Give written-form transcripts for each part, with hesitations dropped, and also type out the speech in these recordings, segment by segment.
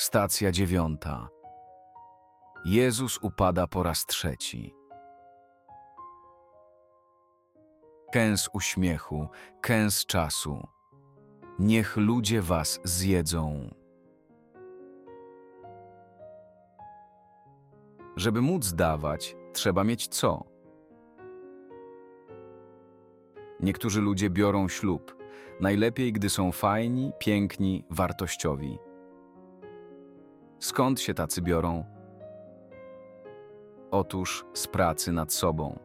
Stacja 9. Jezus upada po raz trzeci. Kęs uśmiechu, kęs czasu. Niech ludzie was zjedzą. Żeby móc dawać, trzeba mieć co? Niektórzy ludzie biorą ślub, najlepiej gdy są fajni, piękni, wartościowi. Skąd się tacy biorą? Otóż z pracy nad sobą.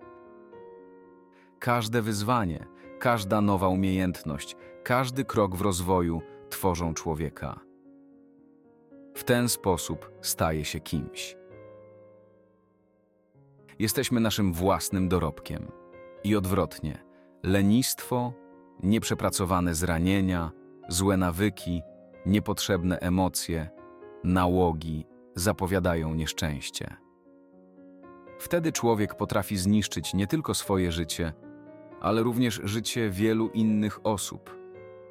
Każde wyzwanie, każda nowa umiejętność, każdy krok w rozwoju tworzą człowieka. W ten sposób staje się kimś. Jesteśmy naszym własnym dorobkiem. I odwrotnie, lenistwo, nieprzepracowane zranienia, złe nawyki, niepotrzebne emocje, nałogi zapowiadają nieszczęście. Wtedy człowiek potrafi zniszczyć nie tylko swoje życie, ale również życie wielu innych osób.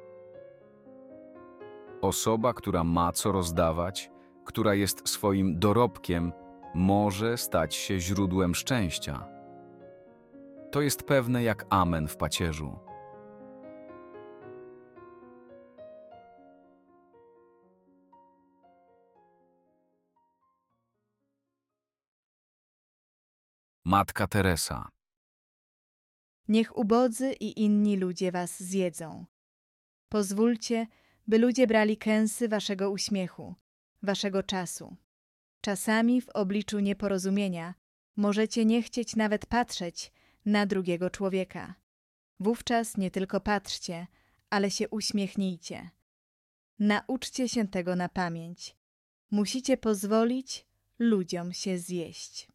Osoba, która ma co rozdawać, która jest swoim dorobkiem, może stać się źródłem szczęścia. To jest pewne jak amen w pacierzu. Matka Teresa. Niech ubodzy i inni ludzie was zjedzą. Pozwólcie, by ludzie brali kęsy waszego uśmiechu, waszego czasu. Czasami w obliczu nieporozumienia możecie nie chcieć nawet patrzeć na drugiego człowieka. Wówczas nie tylko patrzcie, ale się uśmiechnijcie. Nauczcie się tego na pamięć. Musicie pozwolić ludziom się zjeść.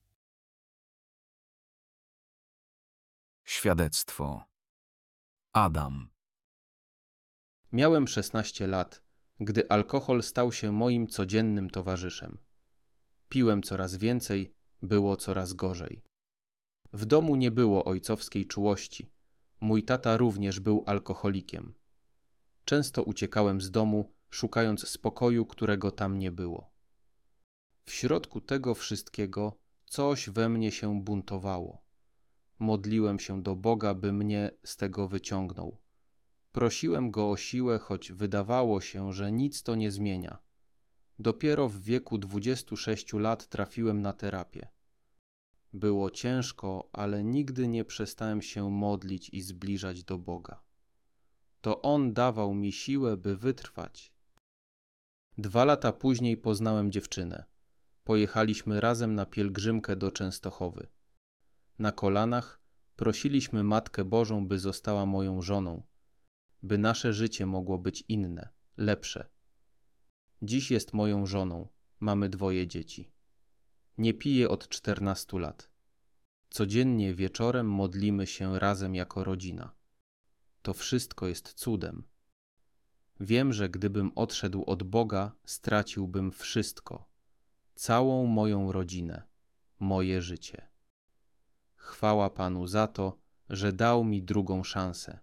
Świadectwo. Adam. Miałem 16 lat, gdy alkohol stał się moim codziennym towarzyszem. Piłem coraz więcej, było coraz gorzej. W domu nie było ojcowskiej czułości. Mój tata również był alkoholikiem. Często uciekałem z domu, szukając spokoju, którego tam nie było. W środku tego wszystkiego coś we mnie się buntowało. Modliłem się do Boga, by mnie z tego wyciągnął. Prosiłem Go o siłę, choć wydawało się, że nic to nie zmienia. Dopiero w wieku 26 lat trafiłem na terapię. Było ciężko, ale nigdy nie przestałem się modlić i zbliżać do Boga. To On dawał mi siłę, by wytrwać. 2 lata później poznałem dziewczynę. Pojechaliśmy razem na pielgrzymkę do Częstochowy. Na kolanach prosiliśmy Matkę Bożą, by została moją żoną, by nasze życie mogło być inne, lepsze. Dziś jest moją żoną, mamy 2 dzieci. Nie piję od 14 lat. Codziennie wieczorem modlimy się razem jako rodzina. To wszystko jest cudem. Wiem, że gdybym odszedł od Boga, straciłbym wszystko. Całą moją rodzinę, moje życie. Chwała Panu za to, że dał mi drugą szansę.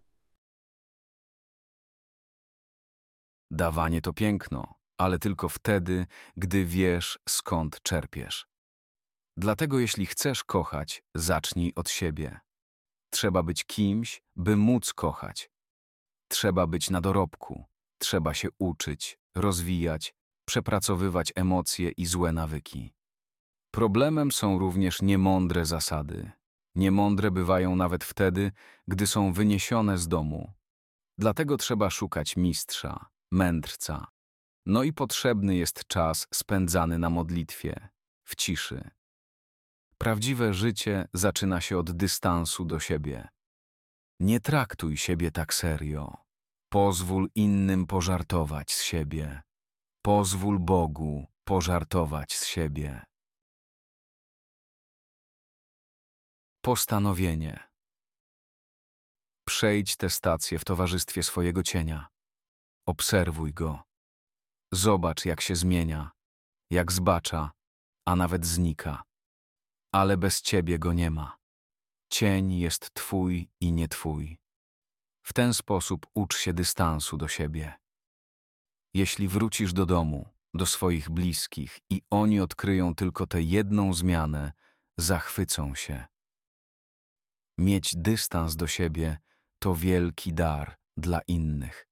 Dawanie to piękno, ale tylko wtedy, gdy wiesz, skąd czerpiesz. Dlatego jeśli chcesz kochać, zacznij od siebie. Trzeba być kimś, by móc kochać. Trzeba być na dorobku. Trzeba się uczyć, rozwijać, przepracowywać emocje i złe nawyki. Problemem są również niemądre zasady. Niemądre bywają nawet wtedy, gdy są wyniesione z domu. Dlatego trzeba szukać mistrza, mędrca. No i potrzebny jest czas spędzany na modlitwie, w ciszy. Prawdziwe życie zaczyna się od dystansu do siebie. Nie traktuj siebie tak serio. Pozwól innym pożartować z siebie. Pozwól Bogu pożartować z siebie. Postanowienie. Przejdź tę stację w towarzystwie swojego cienia. Obserwuj go. Zobacz, jak się zmienia, jak zbacza, a nawet znika. Ale bez ciebie go nie ma. Cień jest twój i nie twój. W ten sposób ucz się dystansu do siebie. Jeśli wrócisz do domu, do swoich bliskich i oni odkryją tylko tę jedną zmianę, zachwycą się. Mieć dystans do siebie to wielki dar dla innych.